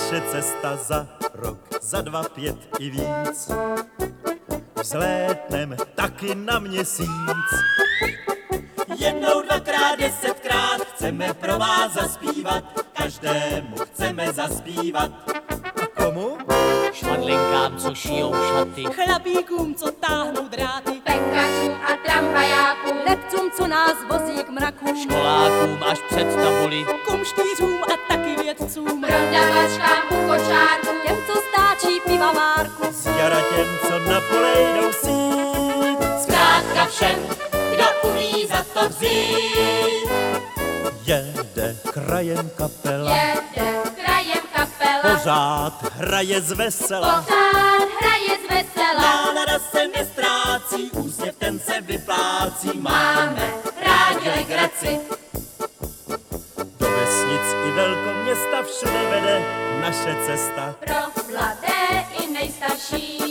naše cesta za rok, za 2, 5 i víc. Vzlétnem taky na měsíc. Jednou, 2krát, 10krát chceme pro vás zaspívat, každému chceme zaspívat. A komu? Švadlinkám, co šijou šaty, Chlapíkům, co táhnou dráty, pekařům a tramvajákům, lepcům, co nás vozí k mraku, školákům až před tabuli, kumštířům a taky vědcům, prodavačkám u kočárků, těm, co stáčí pivavárku, Z jara těm, co na pole jdou sít. zkrátka všem, kdo umí za to vzít. Jede krajem kapela, jede krajem kapela, pořád hraje z vesela. pořád hraje z vesela. Nálada se nestrácí, úsměv ten se vyplácí. Máme rádi legraci, Do vesnic i velkoměsta všude vede naše cesta. pro mladé i nejstarší.